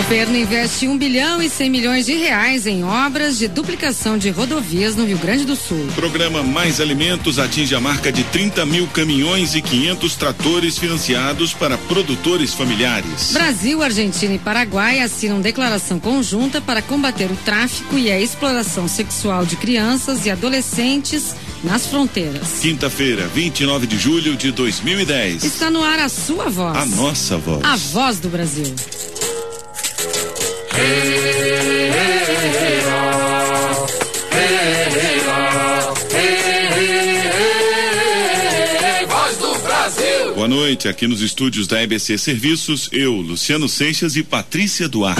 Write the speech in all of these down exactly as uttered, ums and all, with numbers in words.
Governo investe um bilhão e cem milhões de reais em obras de duplicação de rodovias no Rio Grande do Sul. Programa Mais Alimentos atinge a marca de trinta mil caminhões e quinhentos tratores financiados para produtores familiares. Brasil, Argentina e Paraguai assinam declaração conjunta para combater o tráfico e a exploração sexual de crianças e adolescentes nas fronteiras. Quinta-feira, vinte e nove de julho de dois mil e dez. Está no ar a sua voz. A nossa voz. A voz do Brasil. Voz do Brasil. Boa noite, aqui nos estúdios da E B C Serviços, eu, Luciano Seixas e Patrícia Duarte.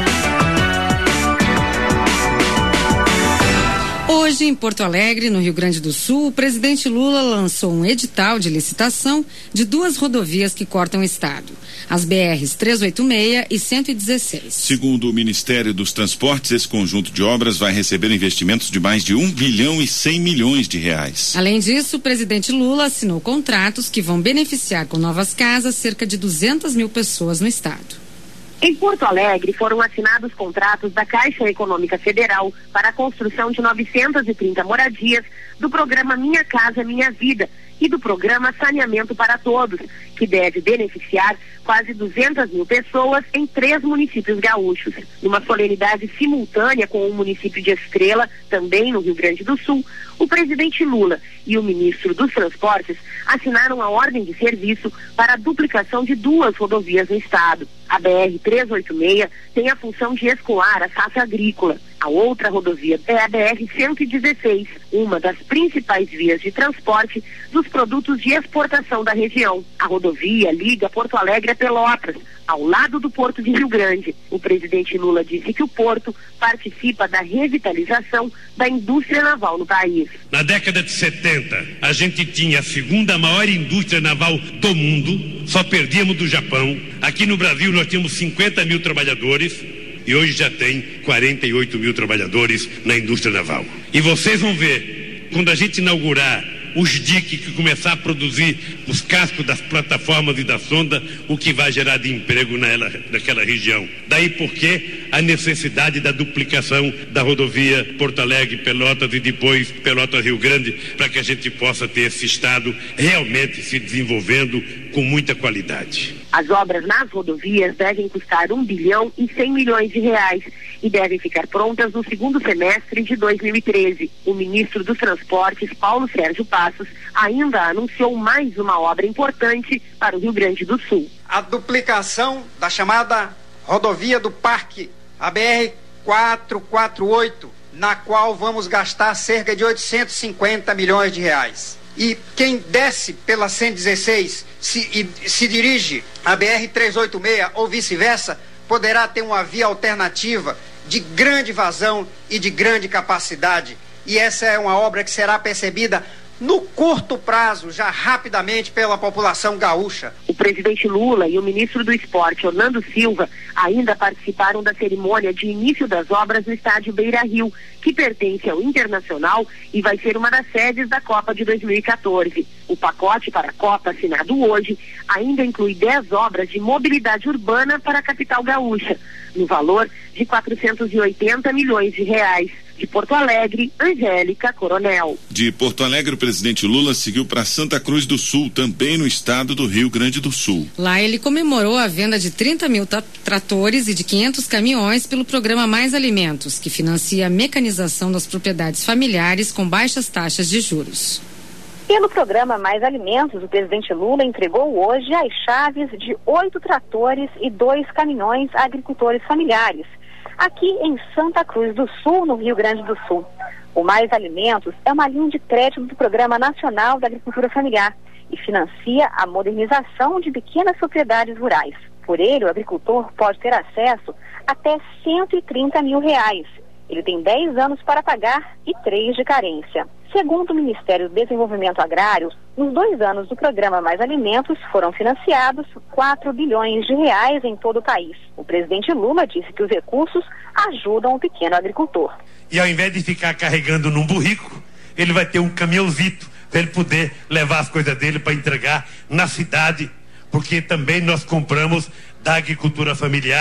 Hoje, em Porto Alegre, no Rio Grande do Sul, o presidente Lula lançou um edital de licitação de duas rodovias que cortam o estado, as B Rs trezentos e oitenta e seis e cento e dezesseis. Segundo o Ministério dos Transportes, esse conjunto de obras vai receber investimentos de mais de um bilhão e cem milhões de reais. Além disso, o presidente Lula assinou contratos que vão beneficiar com novas casas cerca de duzentas mil pessoas no estado. Em Porto Alegre, foram assinados contratos da Caixa Econômica Federal para a construção de novecentas e trinta moradias do programa Minha Casa Minha Vida e do programa Saneamento para Todos, que deve beneficiar quase duzentas mil pessoas em três municípios gaúchos. Numa solenidade simultânea com o município de Estrela, também no Rio Grande do Sul, o presidente Lula e o ministro dos Transportes assinaram a ordem de serviço para a duplicação de duas rodovias no estado. A B R trezentos e oitenta e seis tem a função de escoar a safra agrícola. A outra rodovia é a B R cento e dezesseis, uma das principais vias de transporte dos produtos de exportação da região. A rodovia liga Porto Alegre a Pelotas, ao lado do Porto de Rio Grande. O presidente Lula disse que o porto participa da revitalização da indústria naval no país. Na década de setenta, a gente tinha a segunda maior indústria naval do mundo, só perdíamos do Japão. Aqui no Brasil nós tínhamos cinquenta mil trabalhadores e hoje já tem quarenta e oito mil trabalhadores na indústria naval. E vocês vão ver, quando a gente inaugurar os diques que começar a produzir os cascos das plataformas e da sonda, o que vai gerar de emprego nela, naquela região. Daí porque a necessidade da duplicação da rodovia Porto Alegre, Pelotas e depois Pelotas-Rio Grande, para que a gente possa ter esse estado realmente se desenvolvendo com muita qualidade. As obras nas rodovias devem custar um bilhão e cem milhões de reais e devem ficar prontas no segundo semestre de dois mil e treze. O ministro dos Transportes, Paulo Sérgio Passos, ainda anunciou mais uma obra importante para o Rio Grande do Sul. A duplicação da chamada rodovia do Parque, a B R quatrocentos e quarenta e oito, na qual vamos gastar cerca de oitocentos e cinquenta milhões de reais. E quem desce pela cento e dezesseis se, e, se dirige à B R trezentos e oitenta e seis ou vice-versa, poderá ter uma via alternativa de grande vazão e de grande capacidade. E essa é uma obra que será percebida no curto prazo, já rapidamente, pela população gaúcha. O presidente Lula e o ministro do Esporte, Orlando Silva, ainda participaram da cerimônia de início das obras no estádio Beira-Rio, que pertence ao Internacional e vai ser uma das sedes da Copa de dois mil e quatorze. O pacote para a Copa, assinado hoje, ainda inclui dez obras de mobilidade urbana para a capital gaúcha, no valor de quatrocentos e oitenta milhões de reais. De Porto Alegre, Angélica Coronel. De Porto Alegre, o presidente Lula seguiu para Santa Cruz do Sul, também no estado do Rio Grande do Sul. Lá ele comemorou a venda de trinta mil tratores e de quinhentos caminhões pelo programa Mais Alimentos, que financia a mecanização das propriedades familiares com baixas taxas de juros. Pelo programa Mais Alimentos, o presidente Lula entregou hoje as chaves de oito tratores e dois caminhões a agricultores familiares, aqui em Santa Cruz do Sul, no Rio Grande do Sul. O Mais Alimentos é uma linha de crédito do Programa Nacional da Agricultura Familiar e financia a modernização de pequenas propriedades rurais. Por ele, o agricultor pode ter acesso até cento e trinta mil reais. Ele tem dez anos para pagar e três de carência. Segundo o Ministério do Desenvolvimento Agrário, nos dois anos do programa Mais Alimentos foram financiados quatro bilhões de reais em todo o país. O presidente Lula disse que os recursos ajudam o pequeno agricultor. E ao invés de ficar carregando num burrico, ele vai ter um caminhãozito para ele poder levar as coisas dele para entregar na cidade, porque também nós compramos da agricultura familiar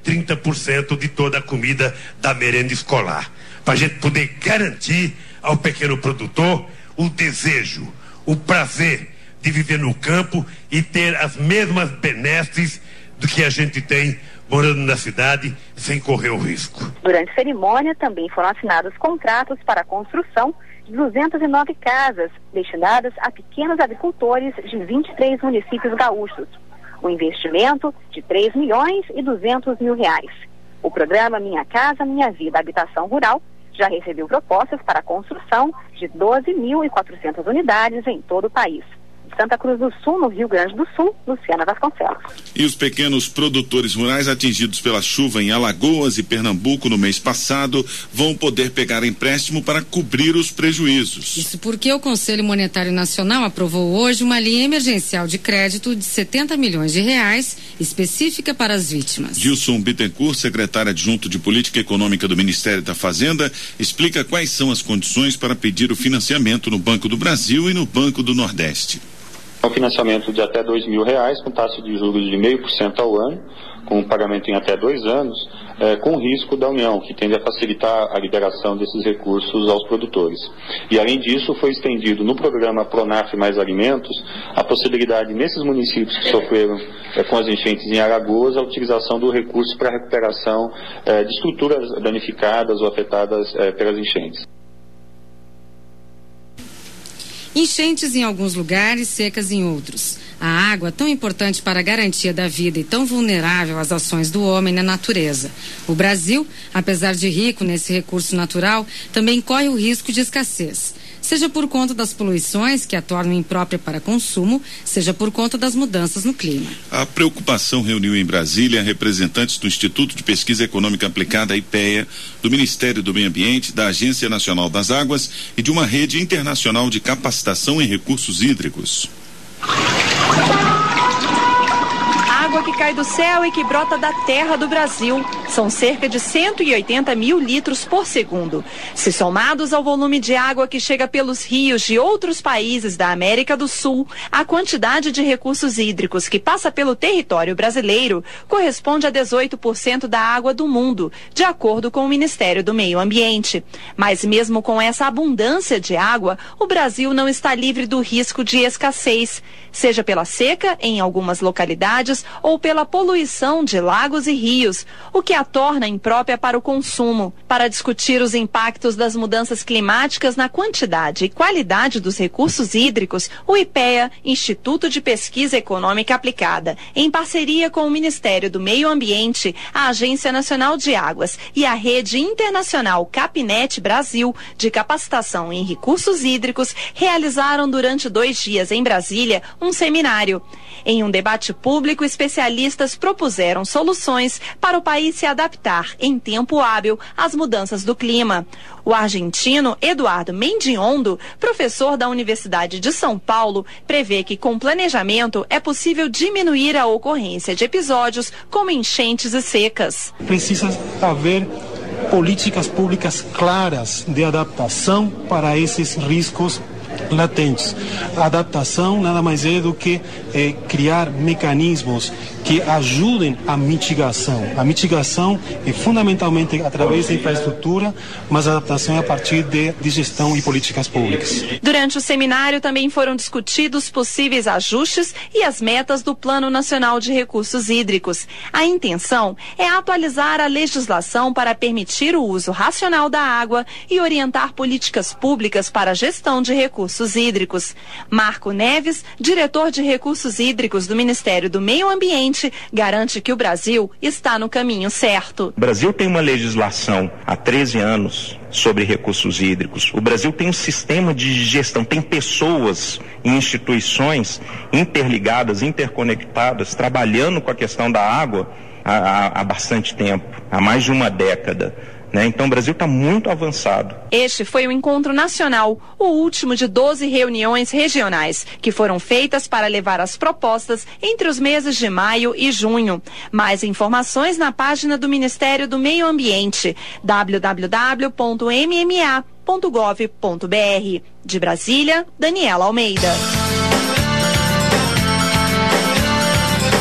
trinta por cento de toda a comida da merenda escolar, para a gente poder garantir ao pequeno produtor o desejo, o prazer de viver no campo e ter as mesmas benesses do que a gente tem morando na cidade sem correr o risco. Durante a cerimônia também foram assinados contratos para a construção de duzentas e nove casas destinadas a pequenos agricultores de vinte e três municípios gaúchos. Um investimento de três milhões e duzentos mil reais. O programa Minha Casa Minha Vida Habitação Rural já recebeu propostas para a construção de doze mil e quatrocentas unidades em todo o país. Santa Cruz do Sul, no Rio Grande do Sul, Luciana Vasconcelos. E os pequenos produtores rurais atingidos pela chuva em Alagoas e Pernambuco no mês passado vão poder pegar empréstimo para cobrir os prejuízos. Isso porque o Conselho Monetário Nacional aprovou hoje uma linha emergencial de crédito de setenta milhões de reais, específica para as vítimas. Gilson Bittencourt, secretário adjunto de Política Econômica do Ministério da Fazenda, explica quais são as condições para pedir o financiamento no Banco do Brasil e no Banco do Nordeste. É um financiamento de até dois mil reais, com taxa de juros de zero vírgula cinco por cento ao ano, com um pagamento em até dois anos, é, com risco da União, que tende a facilitar a liberação desses recursos aos produtores. E, além disso, foi estendido no programa Pronaf Mais Alimentos a possibilidade, nesses municípios que sofreram é, com as enchentes em Alagoas, a utilização do recurso para a recuperação é, de estruturas danificadas ou afetadas é, pelas enchentes. Enchentes em alguns lugares, secas em outros. A água, tão importante para a garantia da vida e tão vulnerável às ações do homem na natureza. O Brasil, apesar de rico nesse recurso natural, também corre o risco de escassez. Seja por conta das poluições que a tornam imprópria para consumo, seja por conta das mudanças no clima. A preocupação reuniu em Brasília representantes do Instituto de Pesquisa Econômica Aplicada, IPEA, do Ministério do Meio Ambiente, da Agência Nacional das Águas e de uma rede internacional de capacitação em recursos hídricos. Água que cai do céu e que brota da terra do Brasil. São cerca de cento e oitenta mil litros por segundo. Se somados ao volume de água que chega pelos rios de outros países da América do Sul, a quantidade de recursos hídricos que passa pelo território brasileiro corresponde a dezoito por cento da água do mundo, de acordo com o Ministério do Meio Ambiente. Mas mesmo com essa abundância de água, o Brasil não está livre do risco de escassez, seja pela seca em algumas localidades ou pela poluição de lagos e rios, o que a torna imprópria para o consumo. Para discutir os impactos das mudanças climáticas na quantidade e qualidade dos recursos hídricos, o IPEA, Instituto de Pesquisa Econômica Aplicada, em parceria com o Ministério do Meio Ambiente, a Agência Nacional de Águas e a Rede Internacional Capnet Brasil, de capacitação em recursos hídricos, realizaram durante dois dias em Brasília um seminário. Em um debate público, especialistas propuseram soluções para o país se adaptar em tempo hábil às mudanças do clima. O argentino Eduardo Mendiondo, professor da Universidade de São Paulo, prevê que com planejamento é possível diminuir a ocorrência de episódios como enchentes e secas. Precisa haver políticas públicas claras de adaptação para esses riscos latentes. A adaptação nada mais é do que é, criar mecanismos que ajudem a mitigação. A mitigação é fundamentalmente através da infraestrutura, mas a adaptação é a partir de, de gestão e políticas públicas. Durante o seminário também foram discutidos possíveis ajustes e as metas do Plano Nacional de Recursos Hídricos. A intenção é atualizar a legislação para permitir o uso racional da água e orientar políticas públicas para a gestão de recursos hídricos. Marco Neves, diretor de Recursos Hídricos do Ministério do Meio Ambiente, garante que o Brasil está no caminho certo. O Brasil tem uma legislação há treze anos sobre recursos hídricos. O Brasil tem um sistema de gestão, tem pessoas e instituições interligadas, interconectadas, trabalhando com a questão da água há, há, há bastante tempo, há mais de uma década. Né? Então o Brasil está muito avançado. Este foi o encontro nacional, o último de doze reuniões regionais, que foram feitas para levar as propostas entre os meses de maio e junho. Mais informações na página do Ministério do Meio Ambiente, w w w ponto m m a ponto gov ponto b r. De Brasília, Daniela Almeida. Na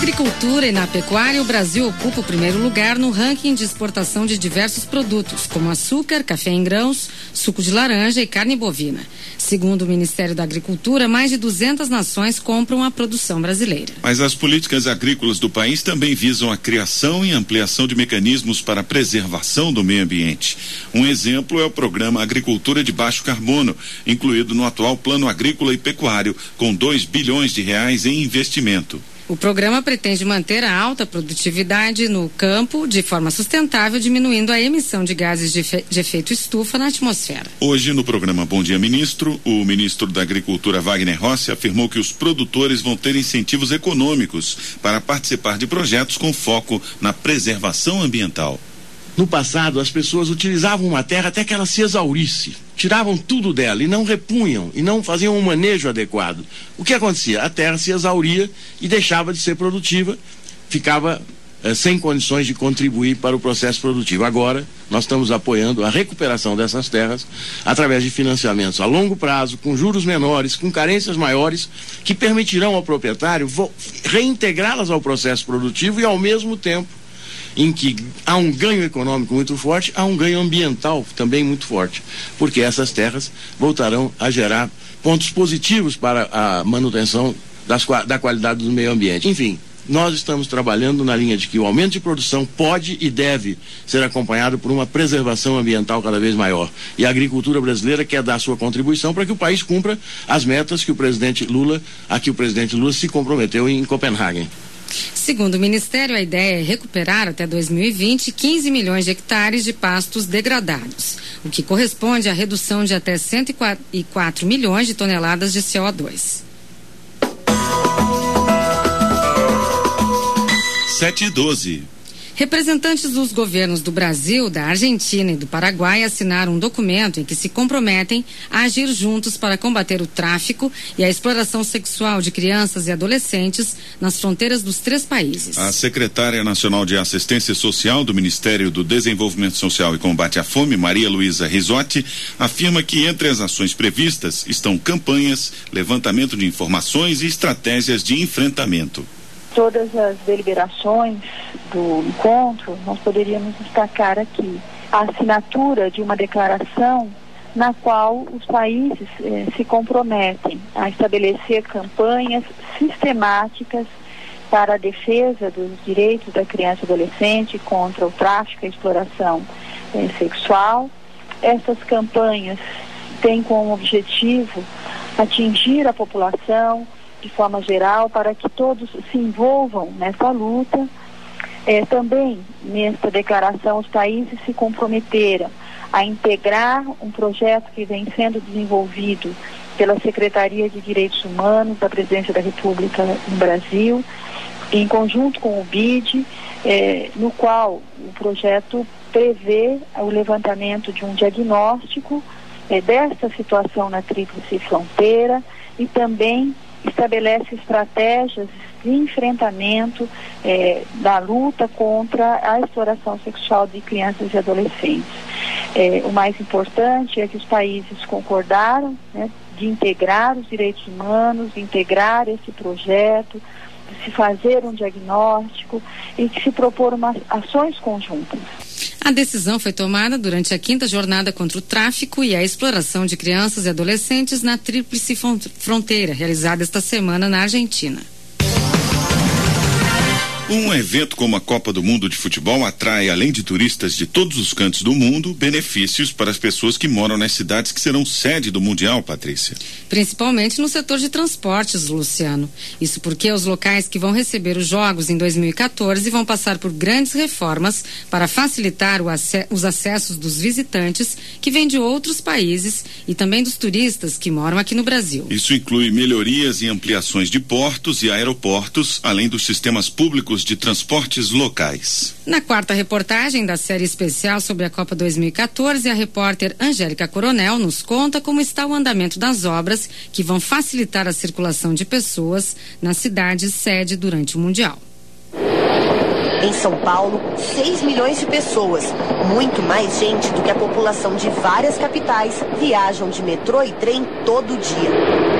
agricultura e na pecuária, o Brasil ocupa o primeiro lugar no ranking de exportação de diversos produtos, como açúcar, café em grãos, suco de laranja e carne bovina. Segundo o Ministério da Agricultura, mais de duzentas nações compram a produção brasileira. Mas as políticas agrícolas do país também visam a criação e ampliação de mecanismos para a preservação do meio ambiente. Um exemplo é o programa Agricultura de Baixo Carbono, incluído no atual Plano Agrícola e Pecuário, com dois bilhões de reais em investimento. O programa pretende manter a alta produtividade no campo de forma sustentável, diminuindo a emissão de gases de, de efeito estufa na atmosfera. Hoje, no programa Bom Dia Ministro, o ministro da Agricultura, Wagner Rossi, afirmou que os produtores vão ter incentivos econômicos para participar de projetos com foco na preservação ambiental. No passado, as pessoas utilizavam uma terra até que ela se exaurisse. Tiravam tudo dela e não repunham, e não faziam um manejo adequado. O que acontecia? A terra se exauria e deixava de ser produtiva, ficava eh, sem condições de contribuir para o processo produtivo. Agora, nós estamos apoiando a recuperação dessas terras através de financiamentos a longo prazo, com juros menores, com carências maiores, que permitirão ao proprietário reintegrá-las ao processo produtivo e, ao mesmo tempo, em que há um ganho econômico muito forte, há um ganho ambiental também muito forte, porque essas terras voltarão a gerar pontos positivos para a manutenção das, da qualidade do meio ambiente. Enfim, nós estamos trabalhando na linha de que o aumento de produção pode e deve ser acompanhado por uma preservação ambiental cada vez maior. E a agricultura brasileira quer dar sua contribuição para que o país cumpra as metas que o presidente Lula, a que o presidente Lula se comprometeu em Copenhague. Segundo o Ministério, a ideia é recuperar até dois mil e vinte quinze milhões de hectares de pastos degradados, o que corresponde à redução de até cento e quatro milhões de toneladas de C O dois. sete e doze. Representantes dos governos do Brasil, da Argentina e do Paraguai assinaram um documento em que se comprometem a agir juntos para combater o tráfico e a exploração sexual de crianças e adolescentes nas fronteiras dos três países. A secretária nacional de Assistência Social do Ministério do Desenvolvimento Social e Combate à Fome, Maria Luísa Risotti, afirma que entre as ações previstas estão campanhas, levantamento de informações e estratégias de enfrentamento. Todas as deliberações do encontro, nós poderíamos destacar aqui a assinatura de uma declaração na qual os países eh, se comprometem a estabelecer campanhas sistemáticas para a defesa dos direitos da criança e adolescente contra o tráfico e a exploração eh, sexual. Essas campanhas têm como objetivo atingir a população de forma geral, para que todos se envolvam nessa luta. É, também, nesta declaração, os países se comprometeram a integrar um projeto que vem sendo desenvolvido pela Secretaria de Direitos Humanos da Presidência da República no Brasil, em conjunto com o B I D, é, no qual o projeto prevê o levantamento de um diagnóstico é, desta situação na Tríplice Fronteira e também estabelece estratégias de enfrentamento eh, da luta contra a exploração sexual de crianças e adolescentes. Eh, o mais importante é que os países concordaram, né, de integrar os direitos humanos, de integrar esse projeto, de se fazer um diagnóstico e de se propor umas ações conjuntas. A decisão foi tomada durante a quinta jornada contra o tráfico e a exploração de crianças e adolescentes na Tríplice Fronteira, realizada esta semana na Argentina. Um evento como a Copa do Mundo de Futebol atrai, além de turistas de todos os cantos do mundo, benefícios para as pessoas que moram nas cidades que serão sede do Mundial, Patrícia. Principalmente no setor de transportes, Luciano. Isso porque os locais que vão receber os Jogos em dois mil e quatorze vão passar por grandes reformas para facilitar o ac- os acessos dos visitantes que vêm de outros países e também dos turistas que moram aqui no Brasil. Isso inclui melhorias e ampliações de portos e aeroportos, além dos sistemas públicos de transportes locais. Na quarta reportagem da série especial sobre a Copa dois mil e quatorze, a repórter Angélica Coronel nos conta como está o andamento das obras que vão facilitar a circulação de pessoas na cidade sede durante o Mundial. Em São Paulo, seis milhões de pessoas, muito mais gente do que a população de várias capitais, viajam de metrô e trem todo dia.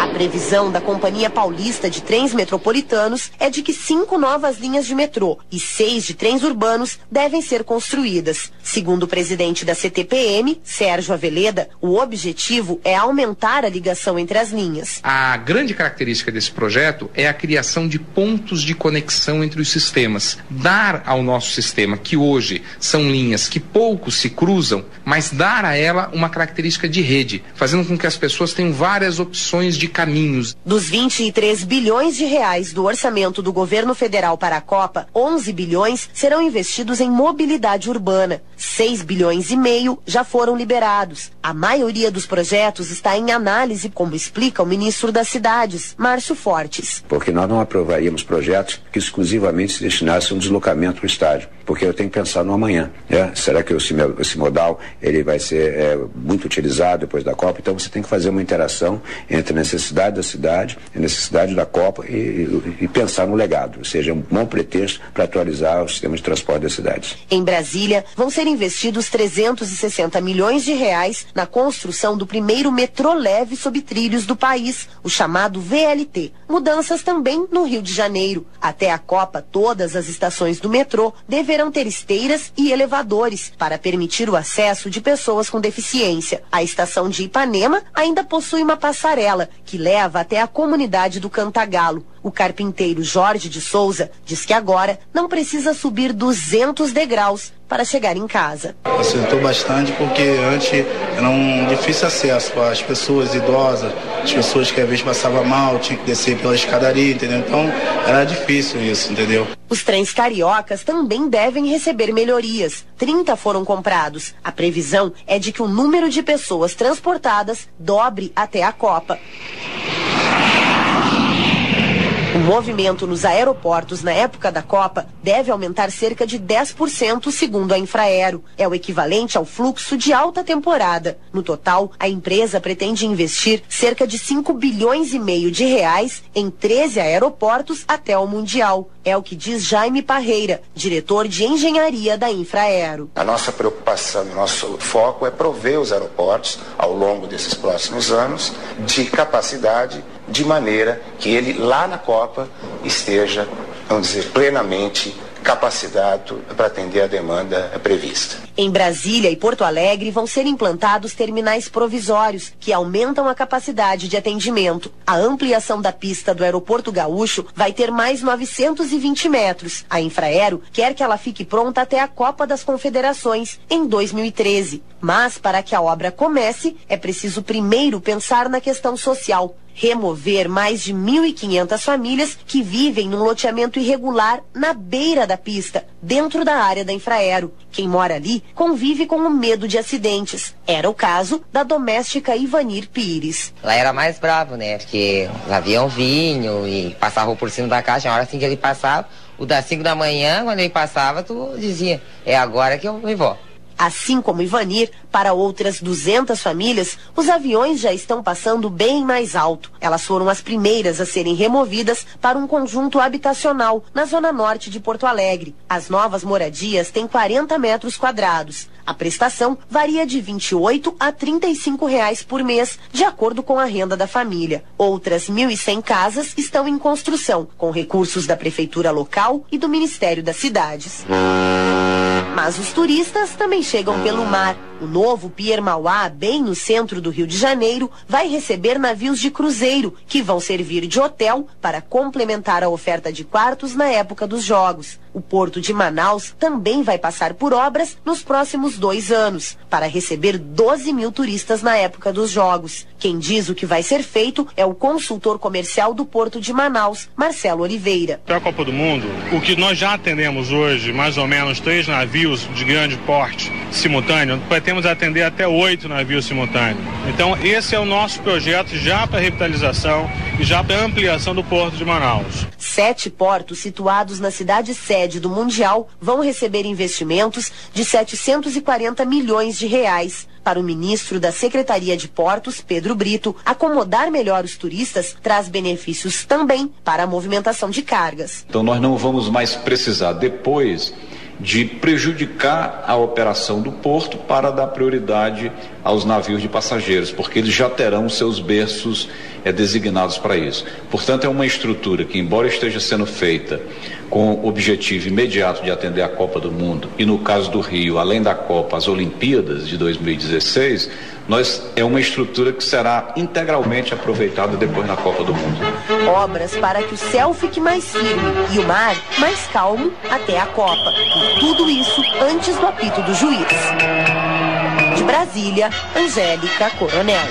A previsão da Companhia Paulista de Trens Metropolitanos é de que cinco novas linhas de metrô e seis de trens urbanos devem ser construídas. Segundo o presidente da C T P M, Sérgio Aveleda, o objetivo é aumentar a ligação entre as linhas. A grande característica desse projeto é a criação de pontos de conexão entre os sistemas. Dar ao nosso sistema, que hoje são linhas que pouco se cruzam, mas dar a ela uma característica de rede, fazendo com que as pessoas tenham várias opções de caminhos. Dos vinte e três bilhões de reais do orçamento do governo federal para a Copa, onze bilhões serão investidos em mobilidade urbana. seis bilhões e meio já foram liberados. A maioria dos projetos está em análise, como explica o ministro das Cidades, Márcio Fortes. Porque nós não aprovaríamos projetos que exclusivamente se destinassem a um deslocamento para o estádio, porque eu tenho que pensar no amanhã. Né? Será que esse modal ele vai ser é, muito utilizado depois da Copa? Então você tem que fazer uma interação entre a necessidade da cidade, a necessidade da Copa e, e, e pensar no legado, ou seja, um bom pretexto para atualizar o sistema de transporte das cidades. Em Brasília, vão ser investidos trezentos e sessenta milhões de reais na construção do primeiro metrô leve sob trilhos do país, o chamado V L T. Mudanças também no Rio de Janeiro. Até a Copa, todas as estações do metrô deverão ter esteiras e elevadores para permitir o acesso de pessoas com deficiência. A estação de Ipanema ainda possui uma passarela que leva até a comunidade do Cantagalo. O carpinteiro Jorge de Souza diz que agora não precisa subir duzentos degraus para chegar em casa. Facilitou bastante porque antes era um difícil acesso para as pessoas idosas, as pessoas que às vezes passavam mal, tinham que descer pela escadaria, entendeu? Então era difícil isso, entendeu? Os trens cariocas também devem receber melhorias. trinta foram comprados. A previsão é de que o número de pessoas transportadas dobre até a Copa. O movimento nos aeroportos na época da Copa deve aumentar cerca de dez por cento, segundo a Infraero. É o equivalente ao fluxo de alta temporada. No total, a empresa pretende investir cerca de cinco bilhões e meio de reais em treze aeroportos até o Mundial. É o que diz Jaime Parreira, diretor de engenharia da Infraero. A nossa preocupação e o nosso foco é prover os aeroportos, ao longo desses próximos anos, de capacidade, de maneira que ele lá na Copa esteja, vamos dizer, plenamente capacitado para atender a demanda prevista. Em Brasília e Porto Alegre vão ser implantados terminais provisórios que aumentam a capacidade de atendimento. A ampliação da pista do Aeroporto Gaúcho vai ter mais novecentos e vinte metros. A Infraero quer que ela fique pronta até a Copa das Confederações em dois mil e treze. Mas para que a obra comece, é preciso primeiro pensar na questão social. Remover mais de mil e quinhentas famílias que vivem num loteamento irregular na beira da pista, dentro da área da Infraero. Quem mora ali convive com o medo de acidentes. Era o caso da doméstica Ivanir Pires. Lá era mais bravo, né? Porque os aviões vinham e passavam por cima da caixa. Na hora assim que ele passava, o das cinco da manhã, quando ele passava, tu dizia, é agora que eu me vou. Assim como Ivanir, para outras duzentas famílias, os aviões já estão passando bem mais alto. Elas foram as primeiras a serem removidas para um conjunto habitacional na zona norte de Porto Alegre. As novas moradias têm quarenta metros quadrados. A prestação varia de vinte e oito a trinta e cinco reais por mês, de acordo com a renda da família. Outras mil e cem casas estão em construção, com recursos da prefeitura local e do Ministério das Cidades. Mas os turistas também chegam pelo mar. O novo Pier Mauá, bem no centro do Rio de Janeiro, vai receber navios de cruzeiro, que vão servir de hotel para complementar a oferta de quartos na época dos jogos. O Porto de Manaus também vai passar por obras nos próximos dois anos, para receber doze mil turistas na época dos jogos. Quem diz o que vai ser feito é o consultor comercial do Porto de Manaus, Marcelo Oliveira. Para a Copa do Mundo, o que nós já atendemos hoje, mais ou menos três navios de grande porte simultâneo, pretendemos atender até oito navios simultâneos. Então esse é o nosso projeto já para revitalização e já para ampliação do Porto de Manaus. Sete portos situados na cidade sede do Mundial vão receber investimentos de setecentos e quarenta milhões de reais. Para o ministro da Secretaria de Portos, Pedro Brito, acomodar melhor os turistas traz benefícios também para a movimentação de cargas. Então nós não vamos mais precisar depois de prejudicar a operação do porto para dar prioridade aos navios de passageiros, porque eles já terão seus berços é, designados para isso. Portanto, é uma estrutura que, embora esteja sendo feita com o objetivo imediato de atender a Copa do Mundo e, no caso do Rio, além da Copa, as Olimpíadas de dois mil e dezesseis, nós, é uma estrutura que será integralmente aproveitada depois na Copa do Mundo. Obras para que o céu fique mais firme e o mar mais calmo até a Copa. E tudo isso antes do apito do juiz. De Brasília, Angélica Coronel.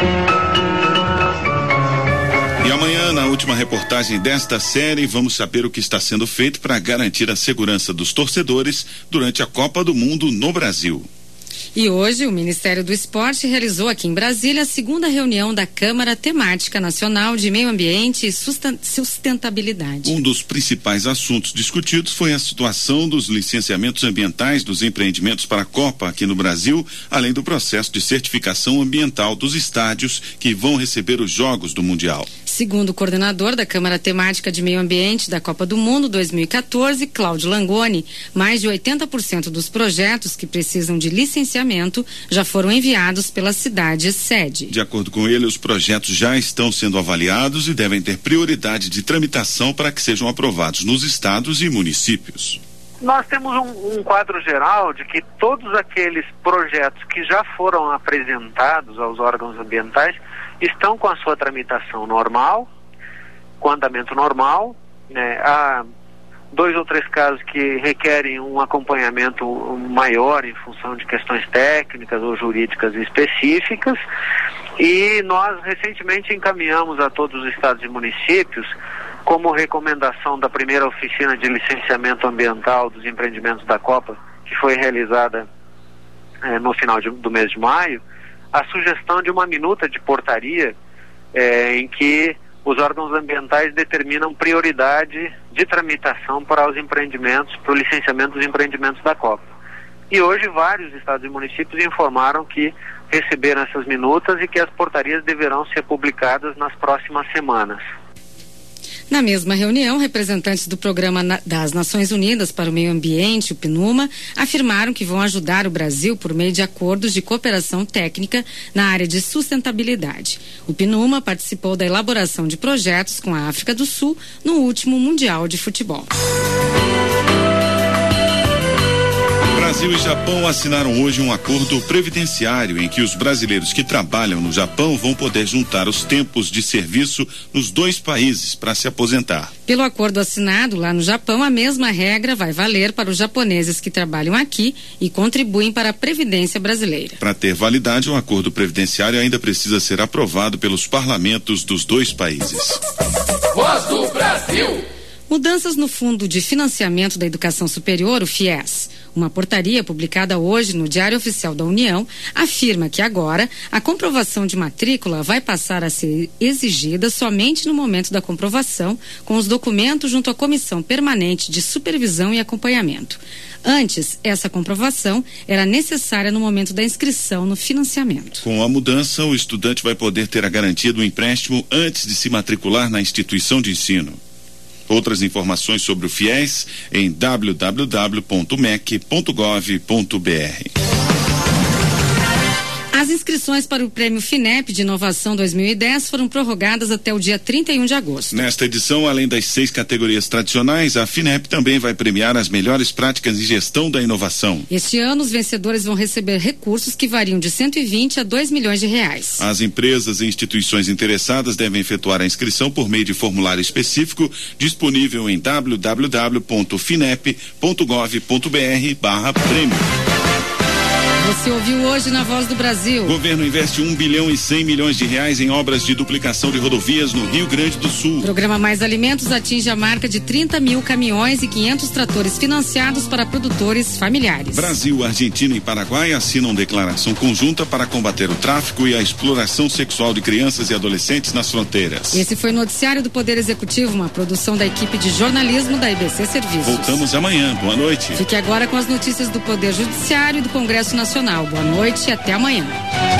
E amanhã, na última reportagem desta série, vamos saber o que está sendo feito para garantir a segurança dos torcedores durante a Copa do Mundo no Brasil. E hoje o Ministério do Esporte realizou aqui em Brasília a segunda reunião da Câmara Temática Nacional de Meio Ambiente e Sustentabilidade. Um dos principais assuntos discutidos foi a situação dos licenciamentos ambientais dos empreendimentos para a Copa aqui no Brasil, além do processo de certificação ambiental dos estádios que vão receber os Jogos do Mundial. Segundo o coordenador da Câmara Temática de Meio Ambiente da Copa do Mundo dois mil e quatorze, Cláudio Langoni, mais de oitenta por cento dos projetos que precisam de licenciamento já foram enviados pela cidade sede. De acordo com ele, os projetos já estão sendo avaliados e devem ter prioridade de tramitação para que sejam aprovados nos estados e municípios. Nós temos um, um quadro geral de que todos aqueles projetos que já foram apresentados aos órgãos ambientais estão com a sua tramitação normal, com andamento normal, né? Há dois ou três casos que requerem um acompanhamento maior em função de questões técnicas ou jurídicas específicas, e nós recentemente encaminhamos a todos os estados e municípios, como recomendação da primeira oficina de licenciamento ambiental dos empreendimentos da Copa, que foi realizada eh, no final de, do mês de maio, a sugestão de uma minuta de portaria eh, em que os órgãos ambientais determinam prioridade de tramitação para os empreendimentos, para o licenciamento dos empreendimentos da Copa. E hoje vários estados e municípios informaram que receberam essas minutas e que as portarias deverão ser publicadas nas próximas semanas. Na mesma reunião, representantes do Programa das Nações Unidas para o Meio Ambiente, o PNUMA, afirmaram que vão ajudar o Brasil por meio de acordos de cooperação técnica na área de sustentabilidade. O PNUMA participou da elaboração de projetos com a África do Sul no último Mundial de Futebol. Brasil e Japão assinaram hoje um acordo previdenciário em que os brasileiros que trabalham no Japão vão poder juntar os tempos de serviço nos dois países para se aposentar. Pelo acordo assinado lá no Japão, a mesma regra vai valer para os japoneses que trabalham aqui e contribuem para a Previdência brasileira. Para ter validade, o acordo previdenciário ainda precisa ser aprovado pelos parlamentos dos dois países. Voz do Brasil. Mudanças no Fundo de Financiamento da Educação Superior, o FIES. Uma portaria publicada hoje no Diário Oficial da União afirma que agora a comprovação de matrícula vai passar a ser exigida somente no momento da comprovação, com os documentos junto à Comissão Permanente de Supervisão e Acompanhamento. Antes, essa comprovação era necessária no momento da inscrição no financiamento. Com a mudança, o estudante vai poder ter a garantia do empréstimo antes de se matricular na instituição de ensino. Outras informações sobre o FIES em w w w ponto m e c ponto gov ponto b r. As inscrições para o Prêmio FINEP de Inovação dois mil e dez foram prorrogadas até o dia trinta e um de agosto. Nesta edição, além das seis categorias tradicionais, a FINEP também vai premiar as melhores práticas de gestão da inovação. Este ano, os vencedores vão receber recursos que variam de cento e vinte a dois milhões de reais. As empresas e instituições interessadas devem efetuar a inscrição por meio de formulário específico disponível em w w w ponto finep ponto gov ponto b r barra prêmio. Você ouviu hoje na Voz do Brasil. O governo investe um bilhão e cem milhões de reais em obras de duplicação de rodovias no Rio Grande do Sul. O programa Mais Alimentos atinge a marca de trinta mil caminhões e quinhentos tratores financiados para produtores familiares. Brasil, Argentina e Paraguai assinam declaração conjunta para combater o tráfico e a exploração sexual de crianças e adolescentes nas fronteiras. Esse foi o Noticiário do Poder Executivo, uma produção da equipe de jornalismo da I B C Serviços. Voltamos amanhã. Boa noite. Fique agora com as notícias do Poder Judiciário e do Congresso Nacional. Boa noite e até amanhã.